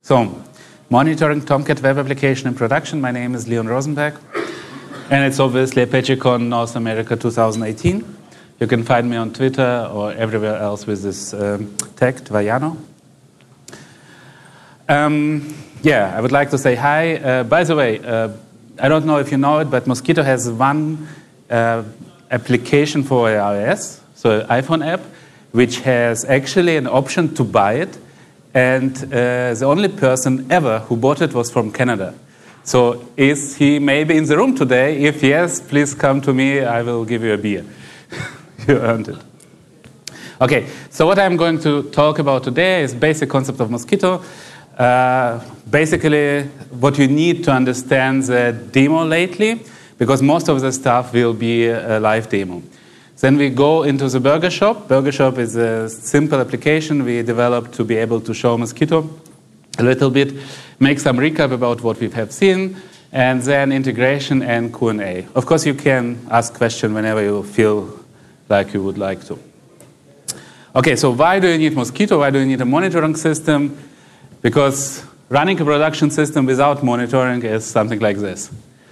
So, monitoring Tomcat web application in production. My name is Leon Rosenberg, and it's obviously ApacheCon North America 2018. You can find me on Twitter or everywhere else with this tag, Tvajano. I would like to say hi. By the way, I don't know if you know it, but Mosquitto has one application for iOS, so an iPhone app, which has actually an option to buy it. And the only person ever who bought it was from Canada. So is he maybe in the room today? If yes, please come to me. I will give you a beer. You earned it. Okay, so what I'm going to talk about today is basic concept of Mosquitto. Basically, what you need to understand the demo lately, because most of the stuff will be a live demo. Then we go into the Burger Shop. Burger Shop is a simple application we developed to be able to show Mosquitto a little bit, make some recap about what we have seen, and then integration and Q&A. Of course, you can ask questions whenever you feel like you would like to. Okay, so why do you need Mosquitto? Why do you need a monitoring system? Because running a production system without monitoring is something like this.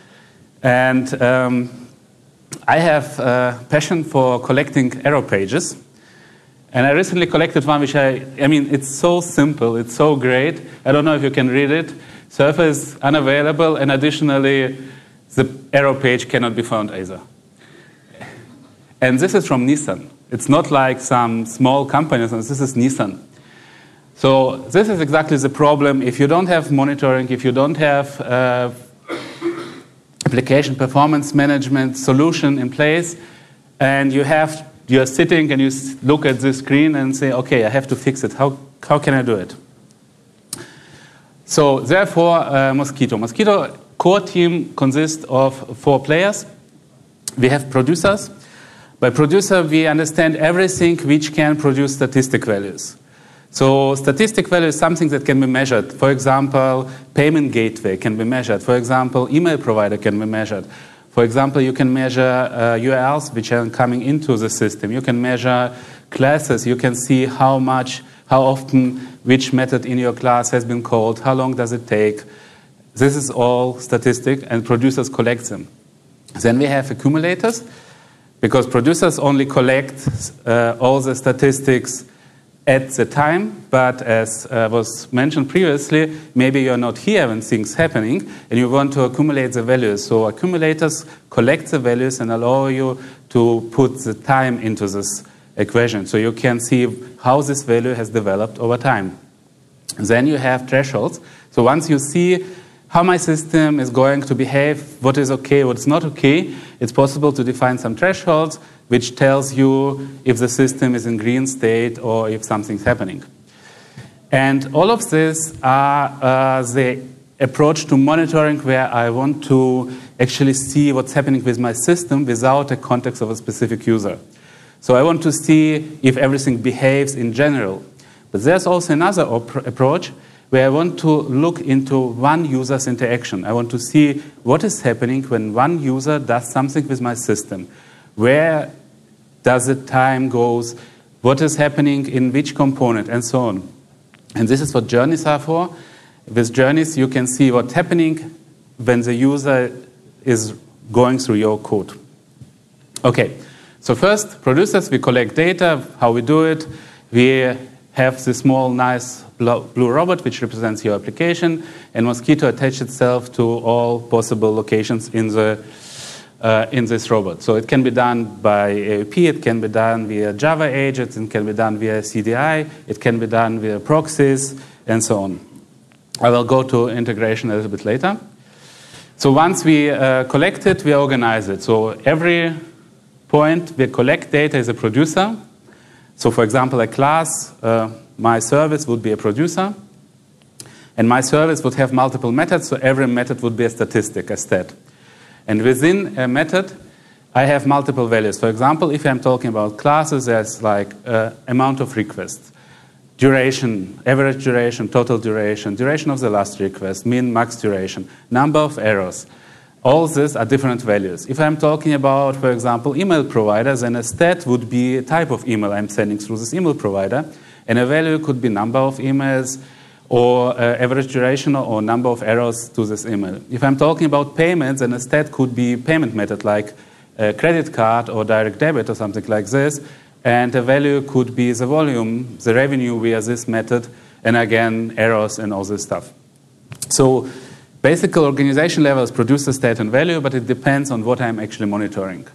And I have a passion for collecting error pages. And I recently collected one which I mean, it's so simple, it's so great. I don't know if you can read it. Surfer is unavailable, and additionally, the error page cannot be found either. And this is from Nissan. It's not like some small companies, this is Nissan. So this is exactly the problem. If you don't have monitoring, if you don't have application performance management solution in place, and you're sitting and you look at this screen and say, okay, I have to fix it. How can I do it? So therefore, Mosquitto. Mosquitto core team consists of 4 players. We have producers. By producer, we understand everything which can produce statistic values. So statistic value is something that can be measured. For example, payment gateway can be measured. For example, email provider can be measured. For example, you can measure URLs which are coming into the system. You can measure classes. You can see how often, which method in your class has been called, how long does it take. This is all statistic, and producers collect them. Then we have accumulators, because producers only collect all the statistics at the time, but as was mentioned previously, maybe you're not here when things happening, and you want to accumulate the values. So accumulators collect the values and allow you to put the time into this equation, so you can see how this value has developed over time. Then you have thresholds. So once you see how my system is going to behave, what is okay, what's not okay, it's possible to define some thresholds which tells you if the system is in green state or if something's happening. And all of this are the approach to monitoring, where I want to actually see what's happening with my system without a context of a specific user. So I want to see if everything behaves in general. But there's also another approach where I want to look into one user's interaction. I want to see what is happening when one user does something with my system. Where does the time goes? What is happening in which component, and so on. And this is what journeys are for. With journeys, you can see what's happening when the user is going through your code. Okay, so first, producers, we collect data. How we do it? We have this small, nice blue robot, which represents your application, and Mosquitto attaches itself to all possible locations in this robot. So it can be done by AOP, it can be done via Java agents, it can be done via CDI, it can be done via proxies, and so on. I will go to integration a little bit later. So once we collect it, we organize it. So every point we collect data is a producer. So for example, a class, my service would be a producer, and my service would have multiple methods, so every method would be a statistic, a stat. And within a method, I have multiple values. For example, if I'm talking about classes, there's like amount of requests, duration, average duration, total duration, duration of the last request, min, max duration, number of errors. All these are different values. If I'm talking about, for example, email providers, then a stat would be a type of email I'm sending through this email provider, and a value could be number of emails, or average duration or number of errors to this email. If I'm talking about payments, then a stat could be payment method like a credit card or direct debit or something like this. And the value could be the volume, the revenue via this method, and again, errors and all this stuff. So basic organization levels produce the state and value, but it depends on what I'm actually monitoring.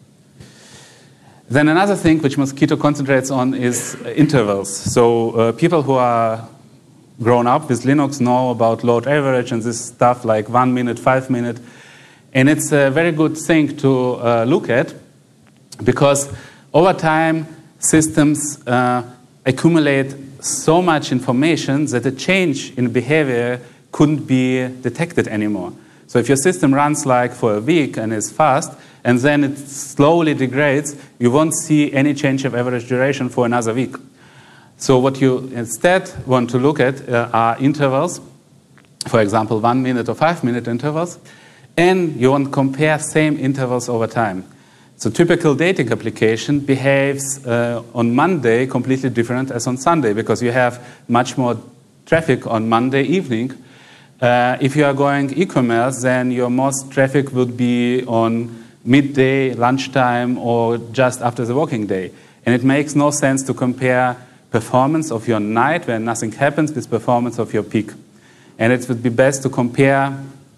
Then another thing which Mosquitto concentrates on is intervals. So people who are grown up with Linux know about load average and this stuff like 1 minute, 5 minutes. And it's a very good thing to look at because over time systems accumulate so much information that a change in behavior couldn't be detected anymore. So if your system runs like for a week and is fast, and then it slowly degrades, you won't see any change of average duration for another week. So what you instead want to look at are intervals, for example, 1 minute or 5 minute intervals, and you want to compare same intervals over time. So typical dating application behaves on Monday completely different as on Sunday because you have much more traffic on Monday evening. If you are going e-commerce, then your most traffic would be on midday, lunchtime, or just after the working day. And it makes no sense to compare performance of your night where nothing happens with performance of your peak. And it would be best to compare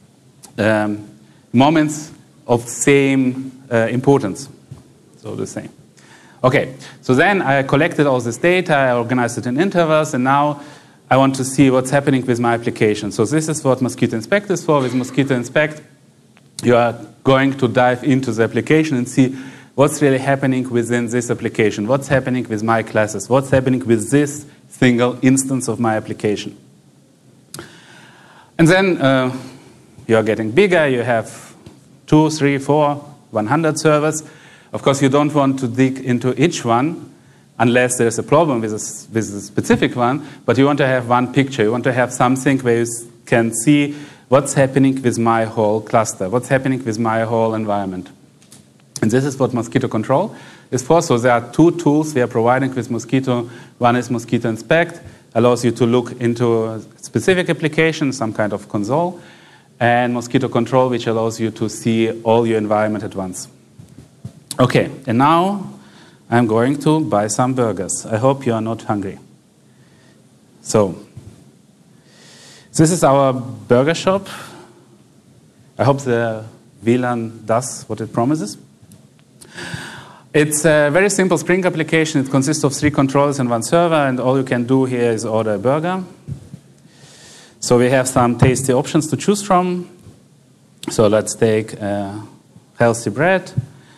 moments of same importance, so the same. Okay, so then I collected all this data, I organized it in intervals, and now I want to see what's happening with my application. So this is what Mosquitto Inspect is for. With Mosquitto Inspect, you are going to dive into the application and see what's really happening within this application, what's happening with my classes, what's happening with this single instance of my application. And then you are getting bigger, you have 2, 3, 4, 100 servers. Of course, you don't want to dig into each one unless there's a problem with a specific one, but you want to have one picture. You want to have something where you can see what's happening with my whole cluster, what's happening with my whole environment. And this is what Mosquitto Control is for. So there are 2 tools we are providing with Mosquitto. One is Mosquitto Inspect, allows you to look into a specific application, some kind of console, and Mosquitto Control, which allows you to see all your environment at once. Okay, and now I'm going to buy some burgers. I hope you are not hungry. So, this is our burger shop. I hope the VLAN does what it promises. It's a very simple Spring application. It consists of 3 controllers and 1 server, and all you can do here is order a burger. So we have some tasty options to choose from. So let's take healthy bread.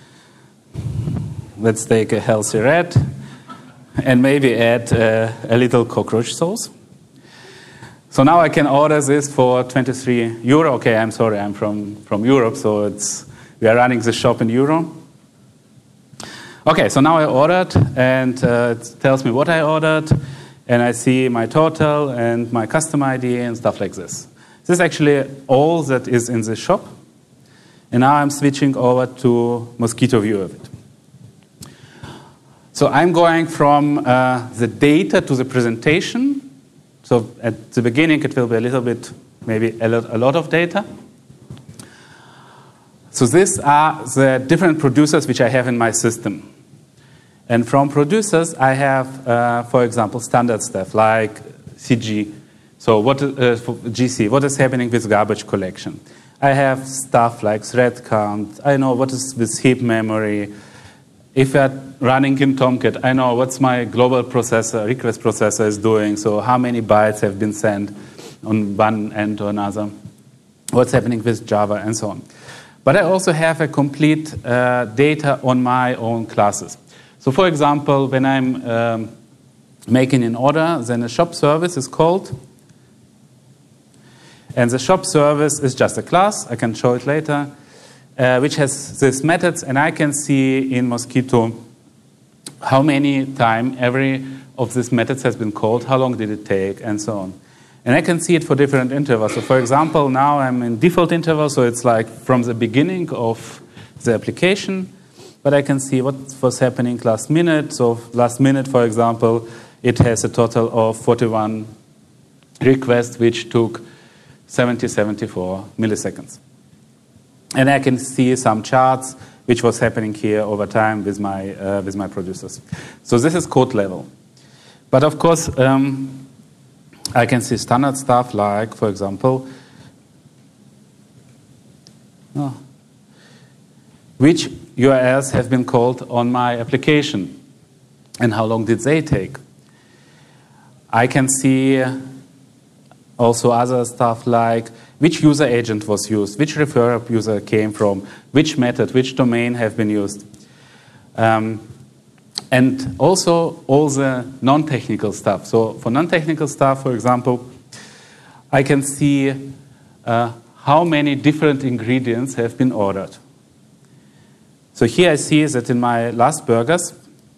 Let's take a healthy red, and maybe add a little cockroach sauce. So now I can order this for 23 euro. Okay, I'm sorry, I'm from Europe, so we are running the shop in euro. Okay, so now I ordered, and it tells me what I ordered, and I see my total and my customer ID and stuff like this. This is actually all that is in the shop. And now I'm switching over to Mosquitto view of it. So I'm going from the data to the presentation. So at the beginning, it will be a little bit, maybe a lot of data. So these are the different producers which I have in my system. And from producers, I have, for example, standard stuff like CG. So what for GC, what is happening with garbage collection? I have stuff like thread count. I know what is with heap memory. If you're running in Tomcat, I know what's my global processor, request processor is doing. So how many bytes have been sent on one end or another. What's happening with Java and so on. But I also have a complete data on my own classes. So for example, when I'm making an order, then a shop service is called. And the shop service is just a class. I can show it later. Which has these methods, and I can see in Mosquitto how many times every of these methods has been called, how long did it take, and so on. And I can see it for different intervals. So for example, now I'm in default interval, so it's like from the beginning of the application, but I can see what was happening last minute. So last minute, for example, it has a total of 41 request which took 74 milliseconds. And I can see some charts which was happening here over time with my producers. So this is code level. But of course, I can see standard stuff like, for example, which URLs have been called on my application and how long did they take. I can see also other stuff like which user agent was used, which referrer user came from, which method, which domain have been used. And also all the non-technical stuff. So for non-technical stuff, for example, I can see how many different ingredients have been ordered. So here I see that in my last burgers,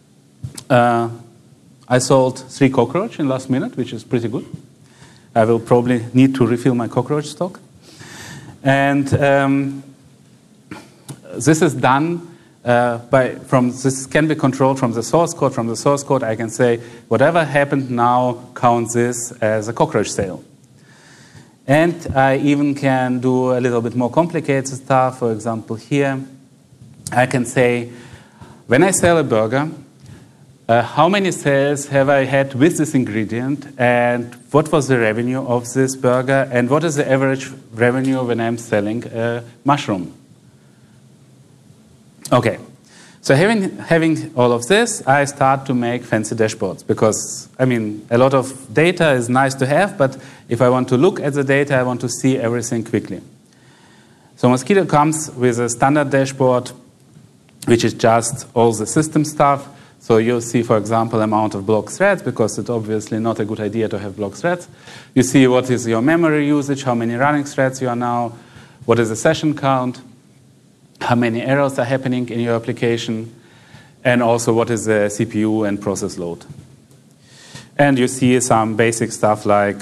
I sold 3 cockroach in last minute, which is pretty good. I will probably need to refill my cockroach stock. And this is done this can be controlled from the source code. From the source code, I can say, whatever happened now, count this as a cockroach sale. And I even can do a little bit more complicated stuff. For example, here, I can say, when I sell a burger, how many sales have I had with this ingredient, and what was the revenue of this burger, and what is the average revenue when I'm selling a mushroom? Okay, so having all of this, I start to make fancy dashboards because, I mean, a lot of data is nice to have, but if I want to look at the data, I want to see everything quickly. So Mosquitto comes with a standard dashboard, which is just all the system stuff. So you'll see, for example, amount of block threads, because it's obviously not a good idea to have block threads. You see what is your memory usage, how many running threads you are now, what is the session count, how many errors are happening in your application, and also what is the CPU and process load. And you see some basic stuff like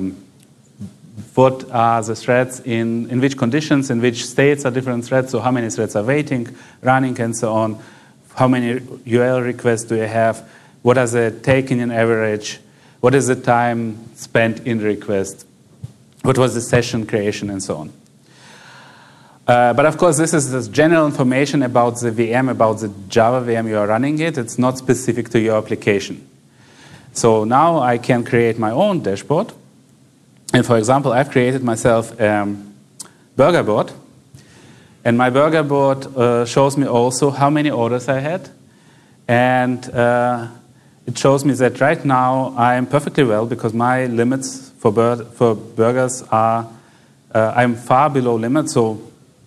what are the threads in which conditions, in which states are different threads, so how many threads are waiting, running, and so on. How many URL requests do you have? What are they taking in average? What is the time spent in request? What was the session creation, and so on. But of course, this is this general information about the VM, about the Java VM you are running it. It's not specific to your application. So now I can create my own dashboard. And for example, I've created myself a burger board. And my burger board shows me also how many orders I had. And it shows me that right now I'm perfectly well because my limits for burgers are, I'm far below limit. So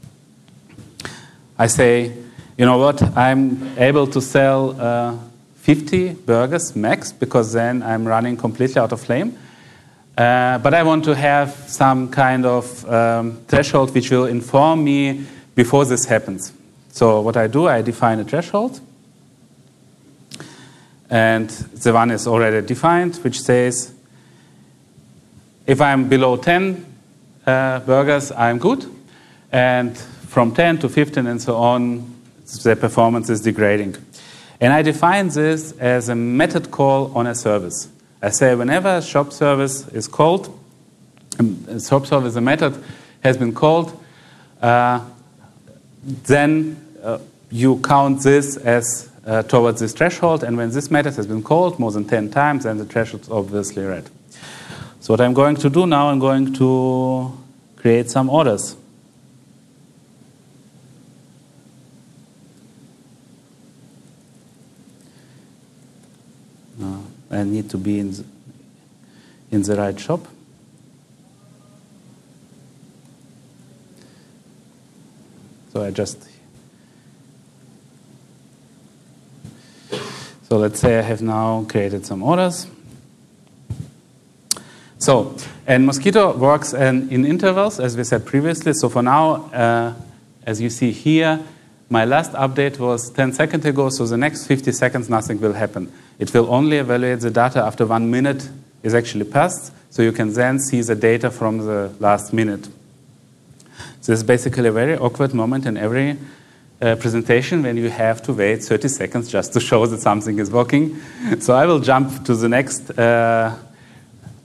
I say, you know what, I'm able to sell 50 burgers max because then I'm running completely out of flame. But I want to have some kind of threshold which will inform me before this happens. So what I do, I define a threshold. And the one is already defined, which says, if I'm below 10 burgers, I'm good. And from 10 to 15 and so on, the performance is degrading. And I define this as a method call on a service. I say whenever a shop service is called, a shop service, a method has been called, then you count this as towards this threshold, and when this method has been called more than 10 times, then the threshold is obviously red. So what I'm going to do now, I'm going to create some orders. I need to be in the right shop. So so let's say I have now created some orders. So, and Mosquitto works in intervals, as we said previously. So for now, as you see here, my last update was 10 seconds ago, so the next 50 seconds, nothing will happen. It will only evaluate the data after 1 minute is actually passed, so you can then see the data from the last minute. So this is basically a very awkward moment in every presentation when you have to wait 30 seconds just to show that something is working. So I will jump to the next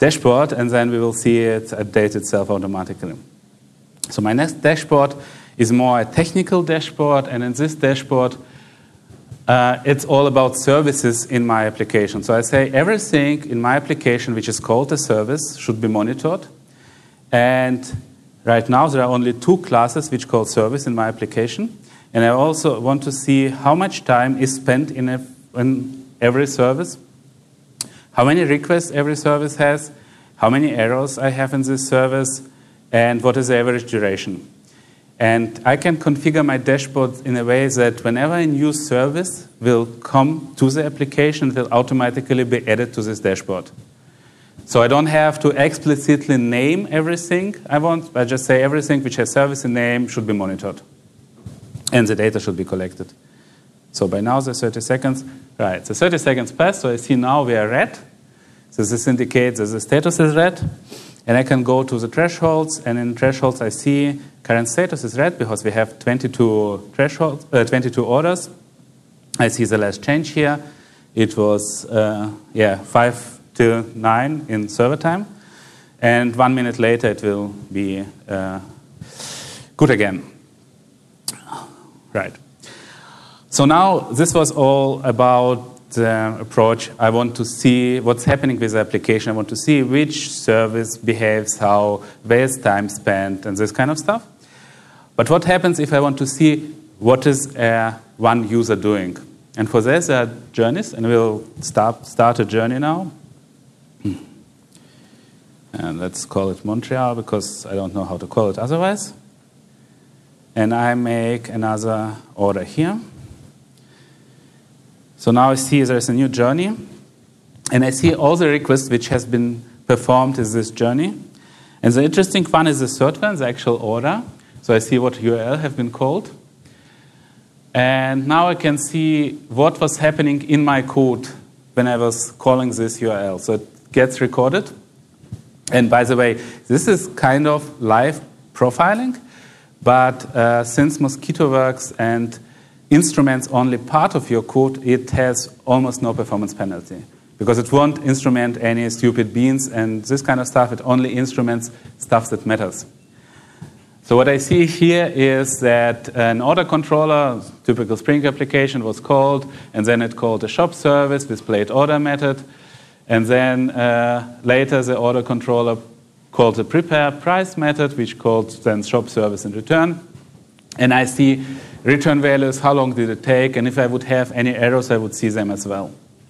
dashboard, and then we will see it update itself automatically. So my next dashboard is more a technical dashboard, and in this dashboard, it's all about services in my application. So I say everything in my application which is called a service should be monitored. And right now there are only 2 classes which call service in my application. And I also want to see how much time is spent in every service, how many requests every service has, how many errors I have in this service, and what is the average duration. And I can configure my dashboard in a way that whenever a new service will come to the application, it will automatically be added to this dashboard. So I don't have to explicitly name everything I want. I just say everything which has service in name should be monitored. And the data should be collected. So by now the 30 seconds, right, the 30 seconds passed, so I see now we are red. So this indicates that the status is red. And I can go to the thresholds, and in thresholds I see current status is red because we have 22 thresholds, 22 orders. I see the last change here. It was 5 to 9 in server time, and 1 minute later it will be good again. Right. So now this was all about the approach. I want to see what's happening with the application. I want to see which service behaves how, where's time spent, and this kind of stuff. But what happens if I want to see what is one user doing? And for this, there are journeys, and we'll start a journey now. And let's call it Montreal, because I don't know how to call it otherwise. And I make another order here. So now I see there's a new journey, and I see all the requests which has been performed in this journey. And the interesting one is the third one, the actual order. So I see what URL have been called. And now I can see what was happening in my code when I was calling this URL. So it gets recorded. And by the way, this is kind of live profiling, but since Mosquitto works and instruments only part of your code, it has almost no performance penalty because it won't instrument any stupid beans and this kind of stuff. It only instruments stuff that matters. So what I see here is that an order controller, typical Spring application, was called, and then it called a shop service, displayed order method, and then later the order controller called the prepare price method, which called then shop service in return. And I see return values, how long did it take, and if I would have any errors, I would see them as well.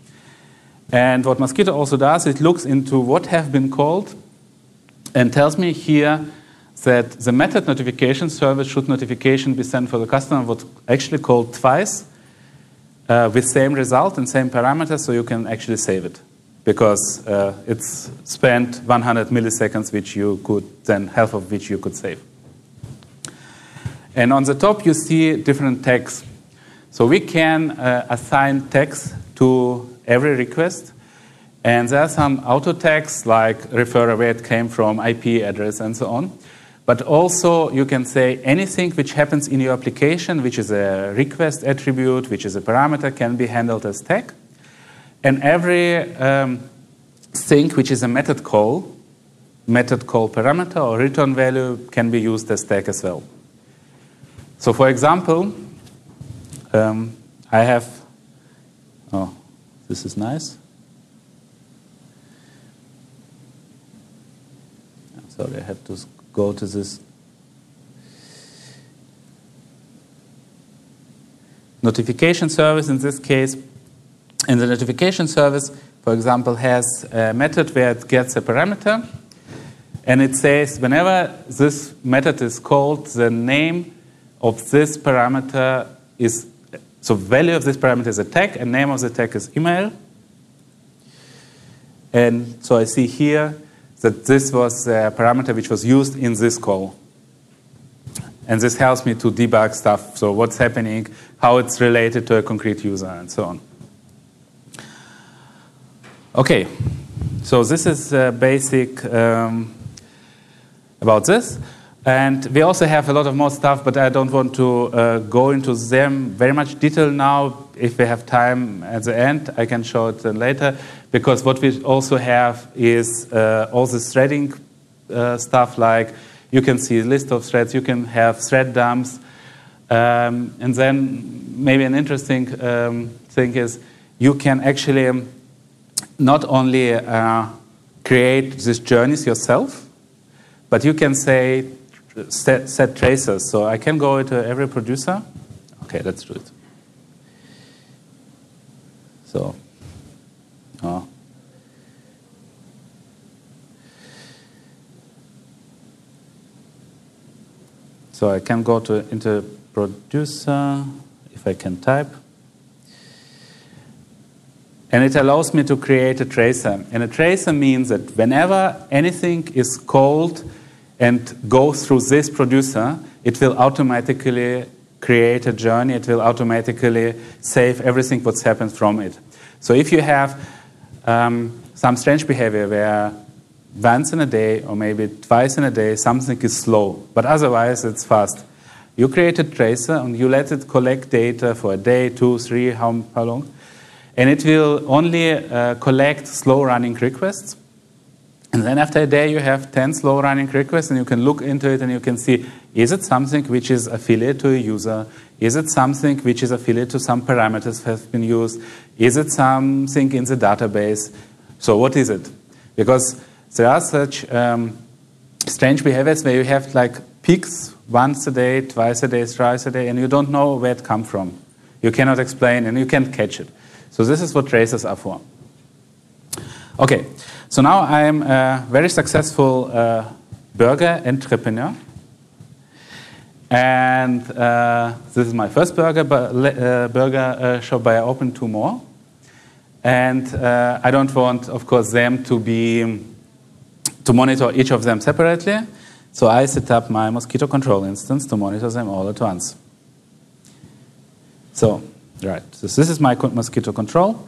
And what Mosquitto also does, it looks into what have been called and tells me here that the method notification service should notification be sent for the customer was actually called twice with same result and same parameters, so you can actually save it because it's spent 100 milliseconds, which you could then half of which you could save. And on the top, you see different tags. So we can assign tags to every request. And there are some auto tags like refer where it came from, IP address, and so on. But also, you can say anything which happens in your application, which is a request attribute, which is a parameter, can be handled as tag. And every thing which is a method call parameter or return value can be used as tag as well. So for example, I have, oh, this is nice. I'm sorry, I have to go to this. Notification service in this case. And the notification service, for example, has a method where it gets a parameter. And it says whenever this method is called, the name of this parameter is, so value of this parameter is a tag, and name of the tag is email. And so I see here that this was a parameter which was used in this call. And this helps me to debug stuff, so what's happening, how it's related to a concrete user, and so on. Okay, so this is basic about this. And we also have a lot of more stuff, but I don't want to go into them very much detail now. If we have time at the end, I can show it later. Because what we also have is all the threading stuff, like you can see a list of threads, you can have thread dumps. And then maybe an interesting thing is you can actually not only create these journeys yourself, but you can say, set traces. So I can go into every producer. Okay, let's do it. So, so I can go into producer if I can type. And it allows me to create a tracer. And a tracer means that whenever anything is called and goes through this producer, it will automatically create a journey. It will automatically save everything what's happened from it. So if you have some strange behavior where once in a day or maybe twice in a day something is slow, but otherwise it's fast, you create a tracer and you let it collect data for a day, 2, 3, how long, and it will only collect slow-running requests. And then after a day, you have 10 slow-running requests, and you can look into it, and you can see, is it something which is affiliate to a user? Is it something which is affiliate to some parameters that have been used? Is it something in the database? So what is it? Because there are such strange behaviors where you have like peaks once a day, twice a day, thrice a day, and you don't know where it comes from. You cannot explain, and you can't catch it. So this is what tracers are for. Okay. So now I'm a very successful burger entrepreneur. And this is my first burger shop, but I opened 2 more. And I don't want, of course, them to monitor each of them separately. So I set up my Mosquitto control instance to monitor them all at once. So, right, so this is my Mosquitto control.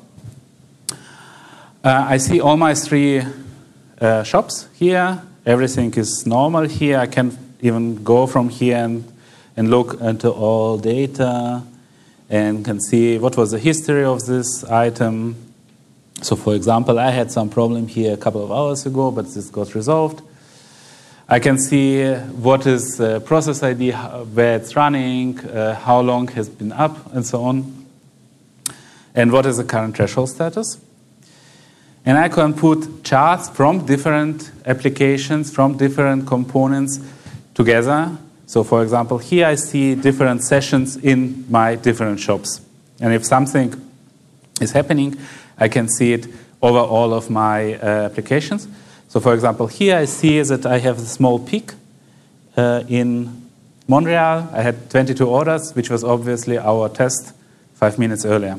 I see all my 3 shops here. Everything is normal here. I can even go from here and look into all data and can see what was the history of this item. So, for example, I had some problem here a couple of hours ago, but this got resolved. I can see what is the process ID, where it's running, how long has been up, and so on, and what is the current threshold status. And I can put charts from different applications, from different components together. So, for example, here I see different sessions in my different shops. And if something is happening, I can see it over all of my applications. So, for example, here I see that I have a small peak in Montreal. I had 22 orders, which was obviously our test 5 minutes earlier.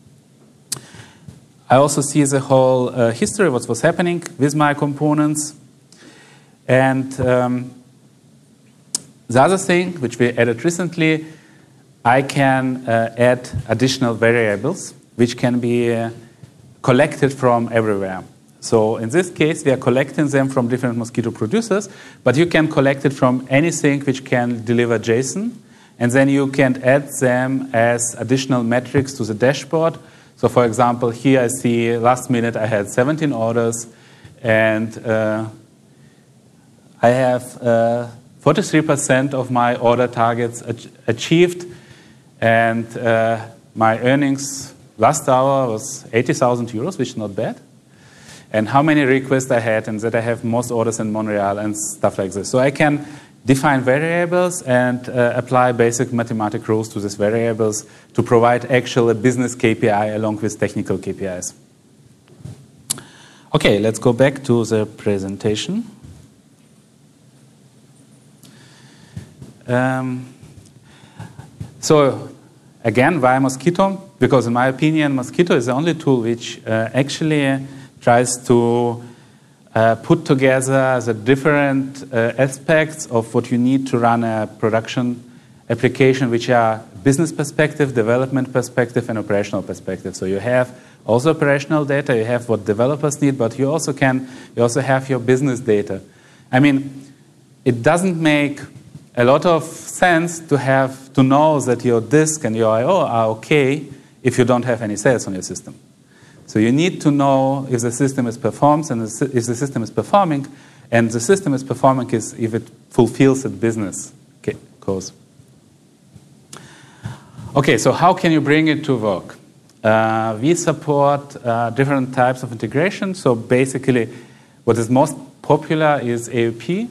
I also see the whole history of what was happening with my components. And the other thing, which we added recently, I can add additional variables, which can be collected from everywhere. So in this case, we are collecting them from different Mosquitto producers, but you can collect it from anything which can deliver JSON, and then you can add them as additional metrics to the dashboard. So, for example, here I see last minute I had 17 orders, and I have 43% of my order targets achieved, and my earnings last hour was 80,000 euros, which is not bad. And how many requests I had, and that I have most orders in Montreal and stuff like this. So I can define variables and apply basic mathematical rules to these variables to provide actual business KPI along with technical KPIs. Okay, let's go back to the presentation. So again, why Mosquitto? Because in my opinion, Mosquitto is the only tool which actually tries to put together the different aspects of what you need to run a production application, which are business perspective, development perspective, and operational perspective. So you have also operational data, you have what developers need, but you also have your business data. I mean, it doesn't make a lot of sense to know that your disk and your I/O are okay if you don't have any sales on your system. So you need to know if the system is performs and if the system is performing, and the system is performing is if it fulfills its business goals. Okay, so how can you bring it to work? We support different types of integration. So basically, what is most popular is AOP.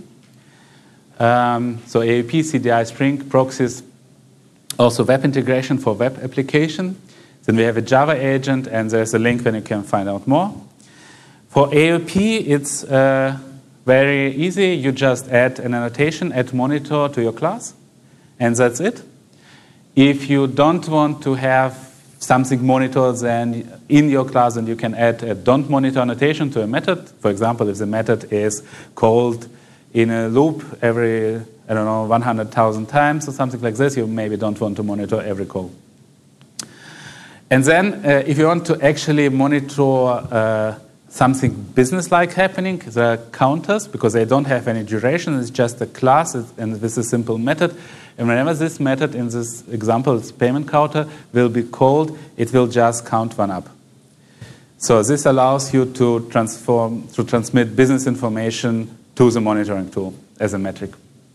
So AOP, CDI, Spring, proxies, also web integration for web application. Then we have a Java agent, and there's a link where you can find out more. For AOP, it's very easy. You just add an annotation, add monitor to your class, and that's it. If you don't want to have something monitored then in your class, then you can add a don't monitor annotation to a method. For example, if the method is called in a loop every, 100,000 times or something like this, you maybe don't want to monitor every call. And then if you want to actually monitor something business-like happening, there are counters, because they don't have any duration. It's just a class, and this is a simple method. And whenever this method in this example, this payment counter, will be called, it will just count one up. So this allows you to transmit business information to the monitoring tool as a metric.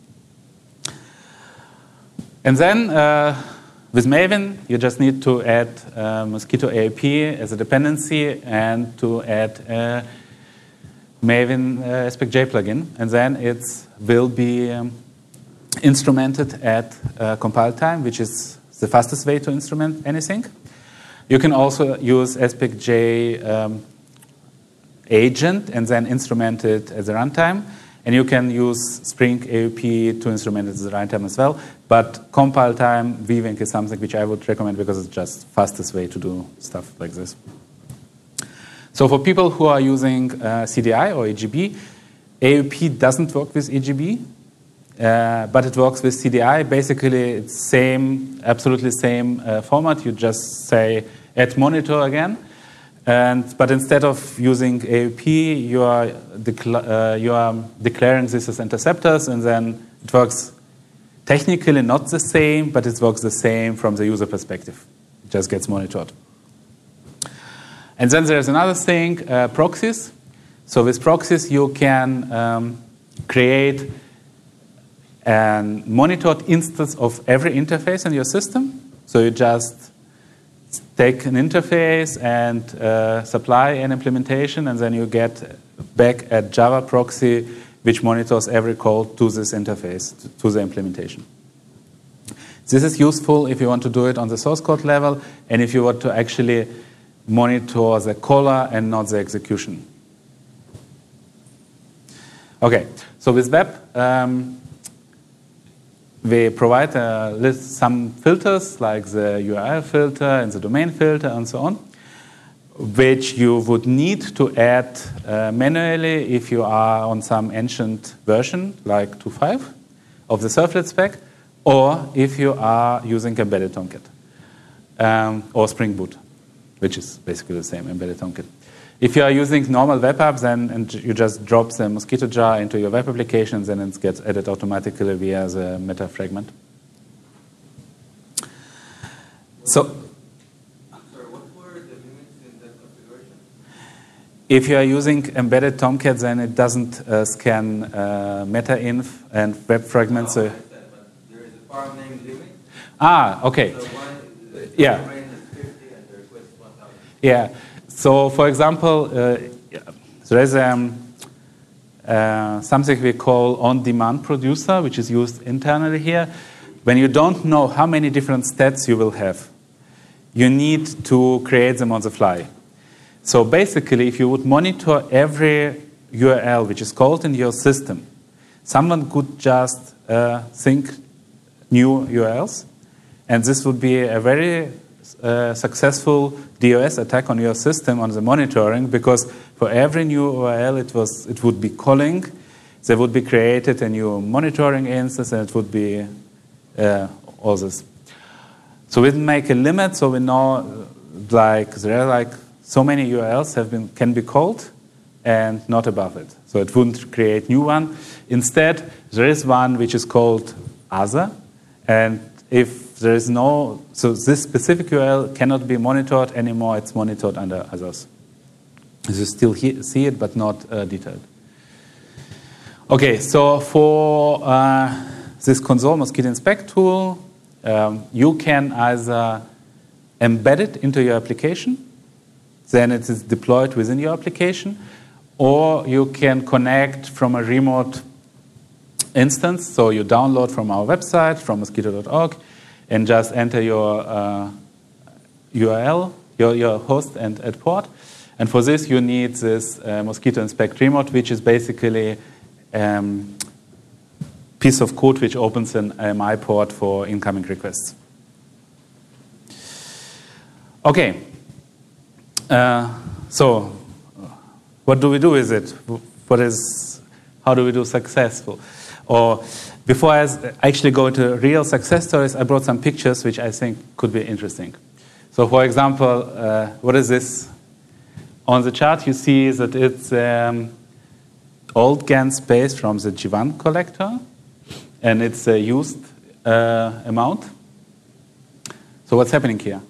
And then with Maven, you just need to add Mosquitto AOP as a dependency and to add a Maven AspectJ plugin. And then it will be instrumented at compile time, which is the fastest way to instrument anything. You can also use AspectJ agent and then instrument it at the runtime. And you can use Spring AOP to instrument it at the runtime as well. But compile time, vwink is something which I would recommend because it's just fastest way to do stuff like this. So for people who are using CDI or EGB, AOP doesn't work with EGB. But it works with CDI. Basically, it's absolutely same format. You just say add monitor again, but instead of using AOP, you are declaring this as interceptors, and then it works technically not the same, but it works the same from the user perspective. It just gets monitored. And then there's another thing, proxies. So with proxies, you can create a monitored instance of every interface in your system. So you just take an interface and supply an implementation, and then you get back a Java proxy which monitors every call to this interface, to the implementation. This is useful if you want to do it on the source code level, and if you want to actually monitor the caller and not the execution. Okay, so with web, we provide some filters like the URL filter and the domain filter and so on, which you would need to add manually if you are on some ancient version like 2.5 of the servlet spec, or if you are using embedded Tomcat or Spring Boot, which is basically the same, embedded Tomcat. If you are using normal web apps, then you just drop the Mosquitto jar into your web applications, and it gets added automatically via the meta fragment. So, sorry, what were the limits in that configuration? If you are using embedded Tomcat, then it doesn't scan meta-inf and web fragments. No, I understand, but there is a farm name limit. Ah, okay. So Yeah. range is 50 and the request is 1,000. Yeah. So, for example, there is something we call on-demand producer, which is used internally here. When you don't know how many different stats you will have, you need to create them on the fly. So basically, if you would monitor every URL which is called in your system, someone could just think new URLs, and this would be a very successful DOS attack on your system on the monitoring, because for every new URL it would be calling, there would be created a new monitoring instance, and it would be all this. So we make a limit, so we know there are so many URLs can be called and not above it. So it wouldn't create new one. Instead, there is one which is called other, and if there is no, so this specific URL cannot be monitored anymore, it's monitored under others. You still see it, but not detailed. Okay, so for this console Mosquitto Inspect tool, you can either embed it into your application, then it is deployed within your application, or you can connect from a remote instance. So you download from our website, from mosquitto.org, and just enter your URL, your host and port. And for this, you need this Mosquitto Inspect Remote, which is basically piece of code which opens an AMI port for incoming requests. Okay. So what do we do with it? How do we do successful? Or before I actually go into real success stories, I brought some pictures which I think could be interesting. So for example, what is this? On the chart, you see that it's old GAN space from the G1 collector, and it's a used amount. So what's happening here?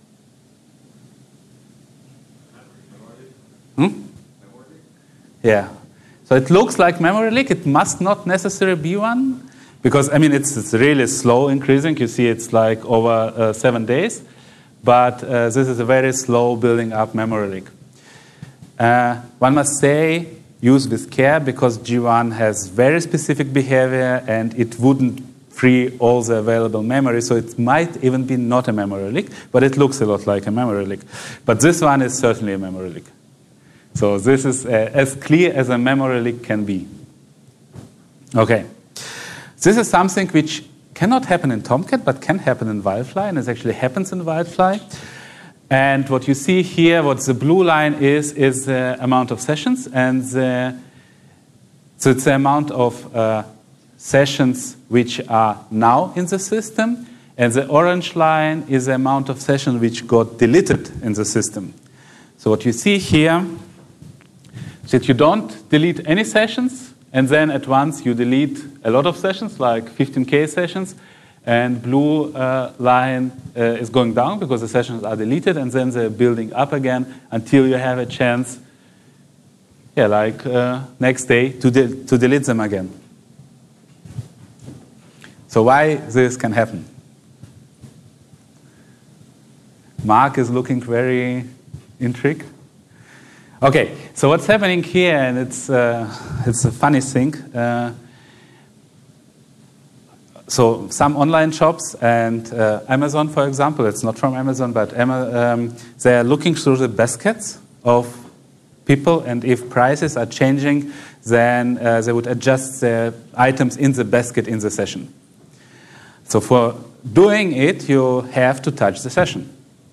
Yeah. So it looks like memory leak. It must not necessarily be one, because, I mean, it's really slow increasing. You see it's like over 7 days. But this is a very slow building up memory leak. One must say, use with care, because G1 has very specific behavior, and it wouldn't free all the available memory, so it might even be not a memory leak, but it looks a lot like a memory leak. But this one is certainly a memory leak. So this is as clear as a memory leak can be. Okay. This is something which cannot happen in Tomcat, but can happen in Wildfly, and it actually happens in Wildfly. And what you see here, what the blue line is the amount of sessions, and so it's the amount of sessions which are now in the system, and the orange line is the amount of sessions which got deleted in the system. So what you see here is that you don't delete any sessions, and then at once you delete a lot of sessions, like 15K sessions, and blue line is going down because the sessions are deleted, and then they're building up again until you have a chance, like next day, to delete them again. So why this can happen? Mark is looking very intrigued. Okay, so what's happening here, and it's a funny thing. So some online shops and Amazon, for example, it's not from Amazon, but they're looking through the baskets of people, and if prices are changing, then they would adjust the items in the basket in the session. So for doing it, you have to touch the session.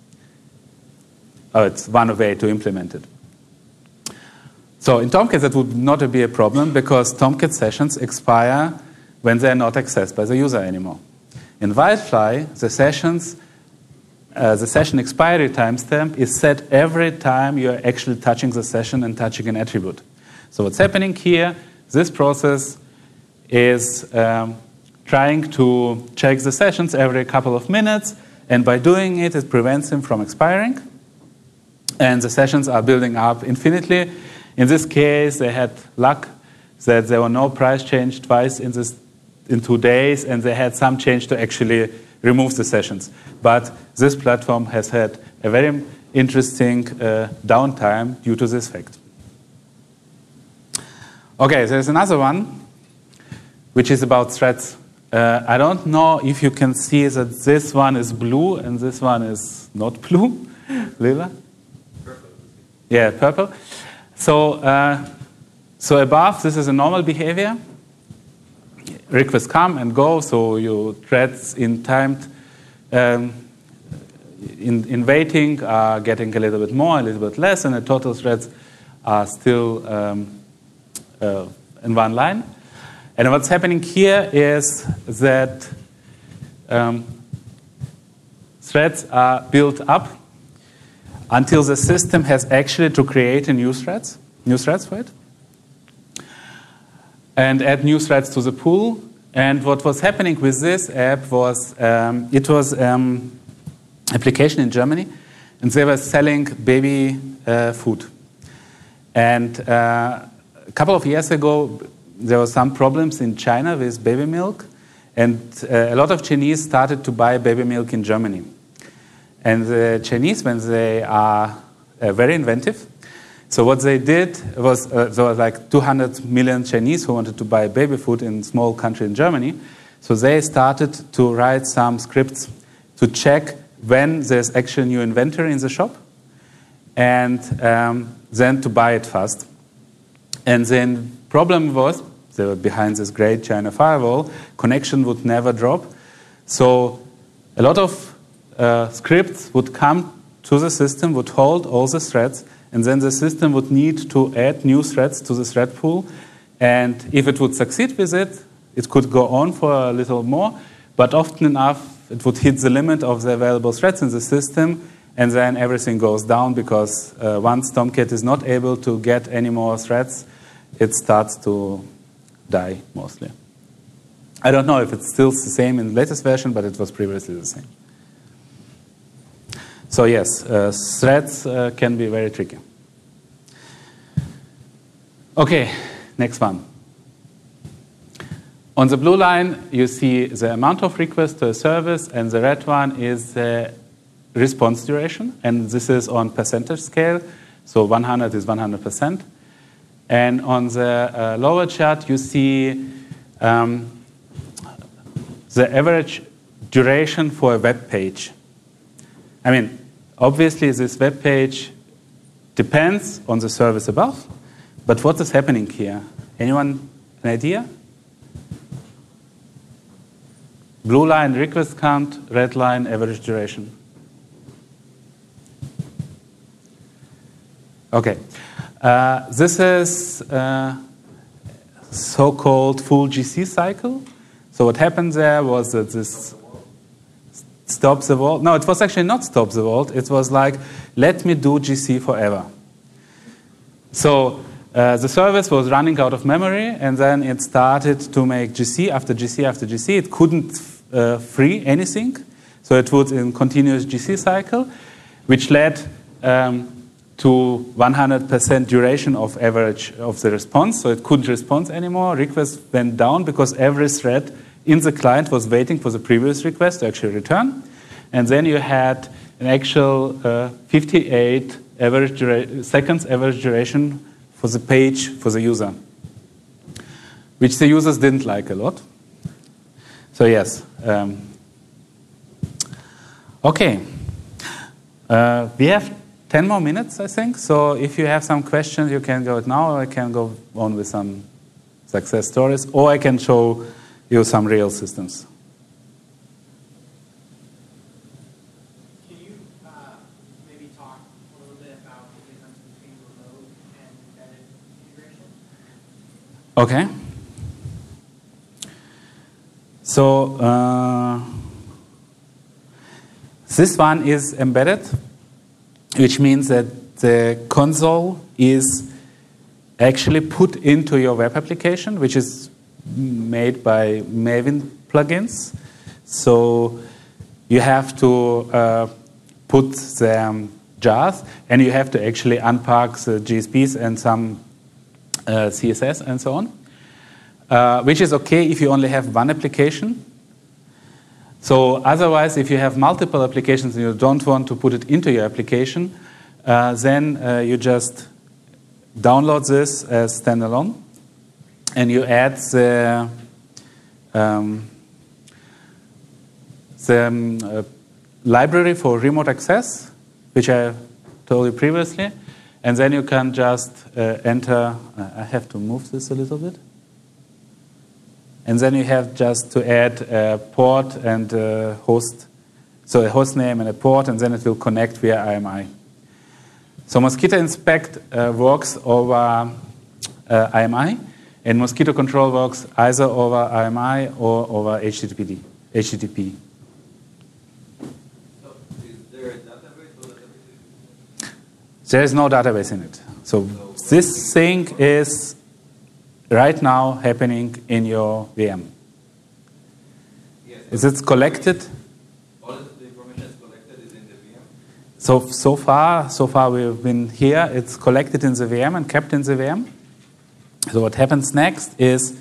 It's one way to implement it. So in Tomcat, that would not be a problem, because Tomcat sessions expire when they're not accessed by the user anymore. In Wildfly, the session expiry timestamp is set every time you're actually touching the session and touching an attribute. So what's happening here, this process is trying to check the sessions every couple of minutes, and by doing it, it prevents them from expiring. And the sessions are building up infinitely. In this case, they had luck that there were no price change twice in 2 days, and they had some change to actually remove the sessions. But this platform has had a very interesting downtime due to this fact. Okay, there's another one, which is about threads. I don't know if you can see that this one is blue and this one is not blue. Lila? Purple. Yeah, purple. So above, this is a normal behavior. Requests come and go, so your threads in timed, in waiting are getting a little bit more, a little bit less, and the total threads are still in one line. And what's happening here is that threads are built up until the system has actually to create a new thread. new threads for it, and add new threads to the pool. And what was happening with this app was it was application in Germany, and they were selling baby food. And a couple of years ago, there were some problems in China with baby milk, and a lot of Chinese started to buy baby milk in Germany. And the Chinese, when they are very inventive, so what they did was, there was like 200 million Chinese who wanted to buy baby food in a small country in Germany. So they started to write some scripts to check when there's actually new inventory in the shop, and then to buy it fast. And then problem was, they were behind this great China firewall, connection would never drop. So a lot of scripts would come to the system, would hold all the threads, and then the system would need to add new threads to the thread pool. And if it would succeed with it, it could go on for a little more, but often enough it would hit the limit of the available threads in the system, and then everything goes down because once Tomcat is not able to get any more threads, it starts to die mostly. I don't know if it's still the same in the latest version, but it was previously the same. So yes, threads can be very tricky. Okay, next one. On the blue line, you see the amount of requests to a service, and the red one is the response duration, and this is on percentage scale, so 100 is 100%. And on the lower chart, you see the average duration for a web page. I mean, obviously, this web page depends on the service above, but what is happening here? Anyone an idea? Blue line, request count, red line, average duration. Okay. This is so-called full GC cycle. So what happened there was that this stops the vault. No, it was actually not stop the vault. It was like, let me do GC forever. So the service was running out of memory, and then it started to make GC after GC after GC. It couldn't free anything, so it was in continuous GC cycle, which led to 100% duration of average of the response. So it couldn't respond anymore. Requests went down because every thread in the client was waiting for the previous request to actually return. And then you had an actual 58 seconds average duration for the page for the user, which the users didn't like a lot. So yes. Okay. We have 10 more minutes, I think. So if you have some questions, you can go it now, or I can go on with some success stories, or I can show you some real systems. Can you maybe talk a little bit about the difference between remote and embedded integration? Okay. So this one is embedded, which means that the console is actually put into your web application, which is made by Maven plugins. So you have to put the jars, and you have to actually unpack the GSPs and some CSS and so on, which is okay if you only have one application. So otherwise, if you have multiple applications and you don't want to put it into your application, then you just download this as standalone, and you add the library for remote access, which I told you previously, and then you can just enter. I have to move this a little bit. And then you have just to add a port and a host, so a host name and a port, and then it will connect via IMI. So Mosquitto Inspect works over IMI, and Mosquitto Control works either over IMI or over HTTP. So is there a database or database? There is no database in it. So This thing is right now happening in your VM. Yes. Is it collected? All of the information is collected is in the VM. So far we've been here. It's collected in the VM and kept in the VM. So what happens next is,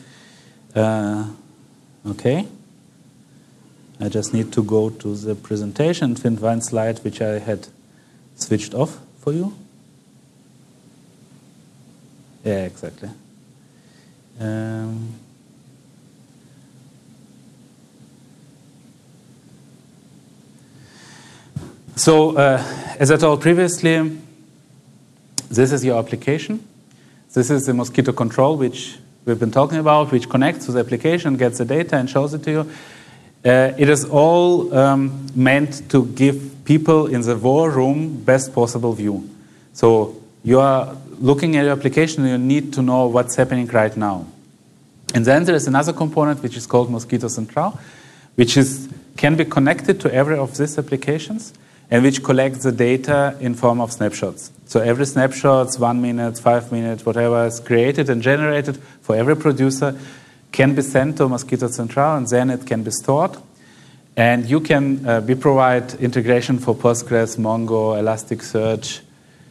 okay. I just need to go to the presentation and find one slide which I had switched off for you. Yeah, exactly. So, as I told previously, this is your application. This is the Mosquitto control, which we've been talking about, which connects to the application, gets the data, and shows it to you. It is all meant to give people in the war room best possible view. So you are looking at your application, and you need to know what's happening right now. And then there is another component which is called Mosquitto Central, which can be connected to every of these applications, and which collects the data in form of snapshots. So every snapshot, 1 minute, 5 minutes, whatever is created and generated for every producer can be sent to Mosquitto Central, and then it can be stored. And you can provide integration for Postgres, Mongo, Elasticsearch,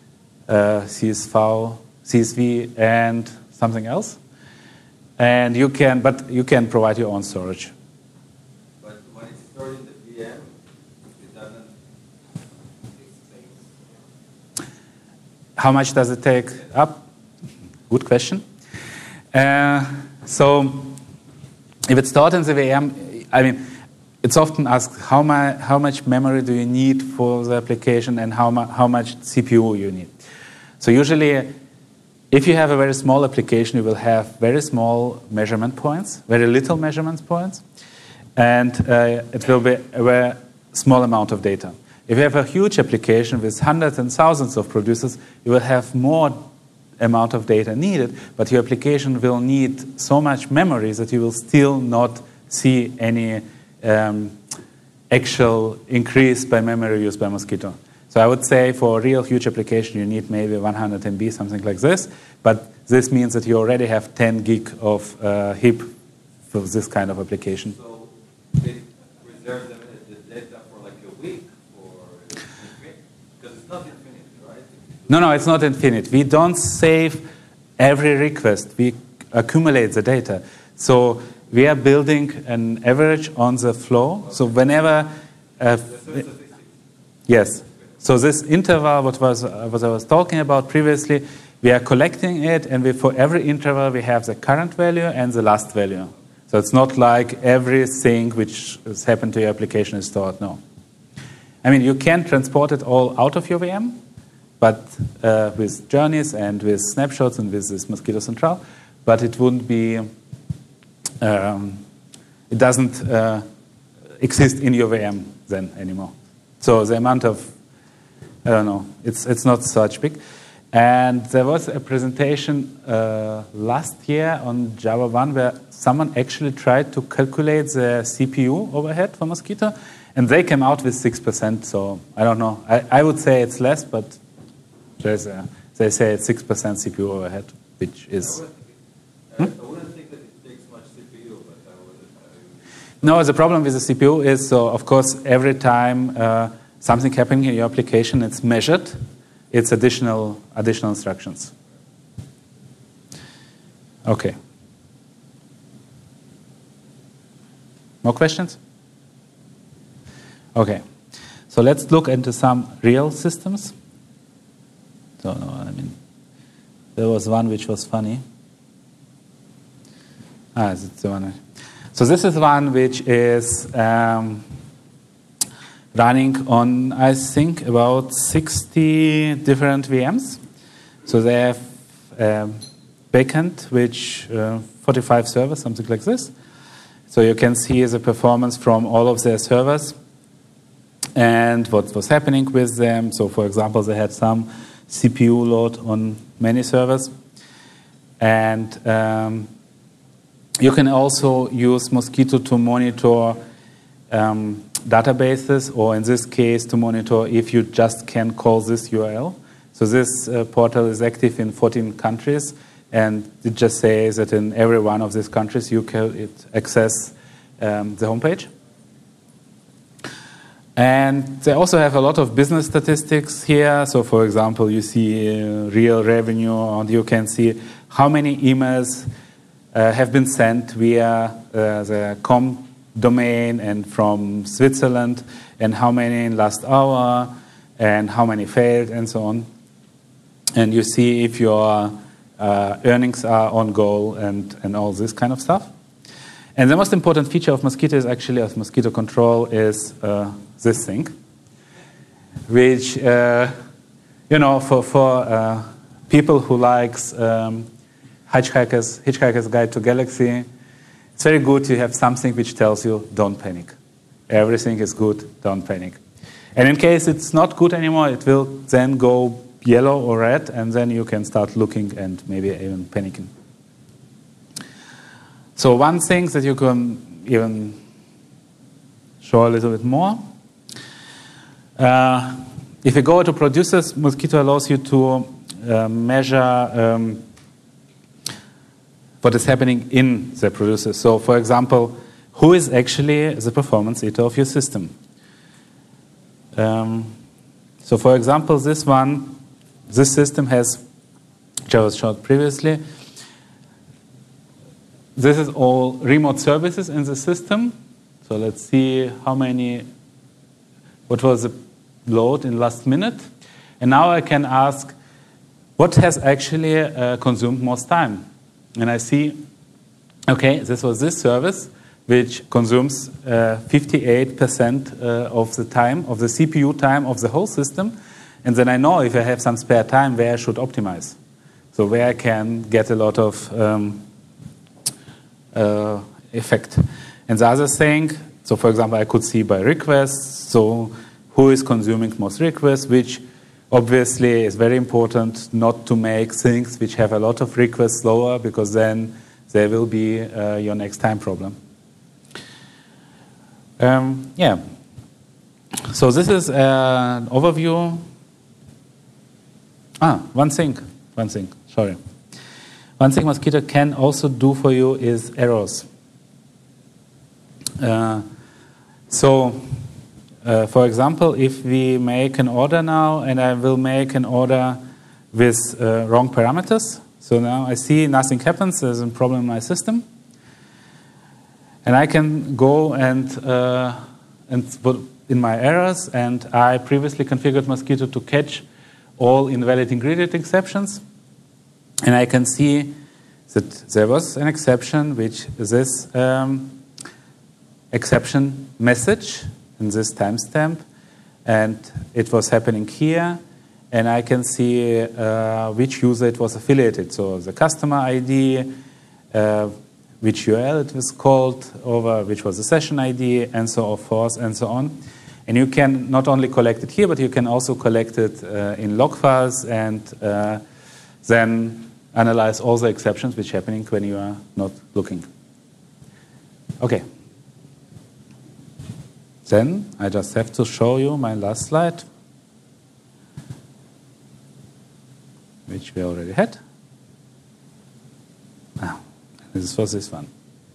CSV, and something else. And you can provide your own storage. But when it's stored in the VM, it doesn't take space. How much does it take up? Good question. So if it's stored in the VM, I mean, it's often asked how much memory do you need for the application and how much CPU you need. So usually, if you have a very small application, you will have very small measurement points, very little measurement points, and it will be a very small amount of data. If you have a huge application with hundreds and thousands of producers, you will have more amount of data needed, but your application will need so much memory that you will still not see any actual increase by memory use by Mosquitto. So I would say for a real huge application, you need maybe 100 MB, something like this. But this means that you already have 10 gig of heap for this kind of application. So it reserves the data for like a week or because it's not infinite, right? No, it's not infinite. We don't save every request. We accumulate the data. So we are building an average on the flow. So whenever... yes. So this interval, what I was talking about previously, we are collecting it, and for every interval we have the current value and the last value. So it's not like everything which has happened to your application is stored. No. I mean, you can transport it all out of your VM, but with journeys and with snapshots and with this Mosquitto Central, but it wouldn't be... it doesn't exist in your VM then anymore. So the amount of, I don't know, it's not such big. And there was a presentation last year on Java 1 where someone actually tried to calculate the CPU overhead for Mosquitto, and they came out with 6%. So I don't know. I would say it's less, but they say it's 6% CPU overhead, which is... I wouldn't think that it takes much CPU, but I would... No, the problem with the CPU is, so of course, every time something happening in your application, it's measured. It's additional instructions. Okay. More questions? Okay. So let's look into some real systems. So, no, I mean, there was one which was funny. It's the one. So this is one which is running on, I think, about 60 different VMs. So they have backend, which 45 servers, something like this. So you can see the performance from all of their servers and what was happening with them. So, for example, they had some CPU load on many servers. And you can also use Mosquitto to monitor databases, or in this case, to monitor if you just can call this URL. So this portal is active in 14 countries, and it just says that in every one of these countries you can access the homepage. And they also have a lot of business statistics here. So, for example, you see real revenue, and you can see how many emails have been sent via the com domain and from Switzerland, and how many in last hour, and how many failed, and so on. And you see if your earnings are on goal and all this kind of stuff. And the most important feature of Mosquitto is actually, of Mosquitto Control, is this thing, which, for people who likes Hitchhiker's Guide to Galaxy, it's very good to have something which tells you, don't panic. Everything is good, don't panic. And in case it's not good anymore, it will then go yellow or red, and then you can start looking and maybe even panicking. So one thing that you can even show a little bit more. If you go to producers, Mosquitto allows you to measure what is happening in the producer. So, for example, who is actually the performance eater of your system? So, for example, this system has, which I was showed previously, this is all remote services in the system. So let's see what was the load in last minute. And now I can ask, what has actually consumed most time? And I see, okay, this was this service, which consumes 58% of the time, of the CPU time of the whole system. And then I know if I have some spare time where I should optimize. So where I can get a lot of effect. And the other thing, so for example, I could see by requests, so who is consuming most requests, which obviously is very important not to make things which have a lot of requests slower, because then there will be your next time problem. Yeah. So this is an overview. One thing, sorry. One thing Mosquitto can also do for you is errors. For example, if we make an order now, and I will make an order with wrong parameters, so now I see nothing happens, there's a problem in my system, and I can go and put in my errors, and I previously configured Mosquitto to catch all invalid ingredient exceptions. And I can see that there was an exception, which this exception message in this timestamp, and it was happening here. And I can see which user it was affiliated. So the customer ID, which URL it was called over, which was the session ID, and so forth, and so on. And you can not only collect it here, but you can also collect it in log files, and then analyze all the exceptions which are happening when you are not looking. Okay. Then I just have to show you my last slide, which we already had. This was this one.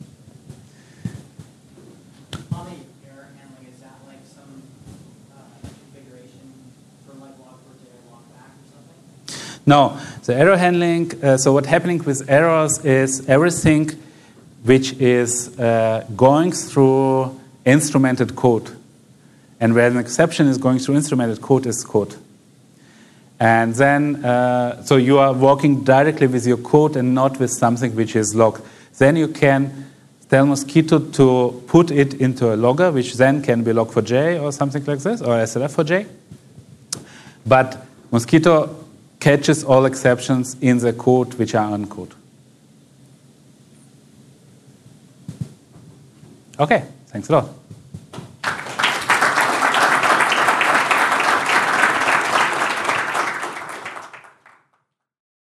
On the error handling, is that like some configuration for like log4j or logback or something? No, the error handling, so what's happening with errors is everything which is going through instrumented code. And where an exception is going through instrumented code is code. And then, so you are working directly with your code and not with something which is logged. Then you can tell Mosquitto to put it into a logger, which then can be log4j or something like this, or SLF4j. But Mosquitto catches all exceptions in the code which are uncode. Okay, thanks a lot.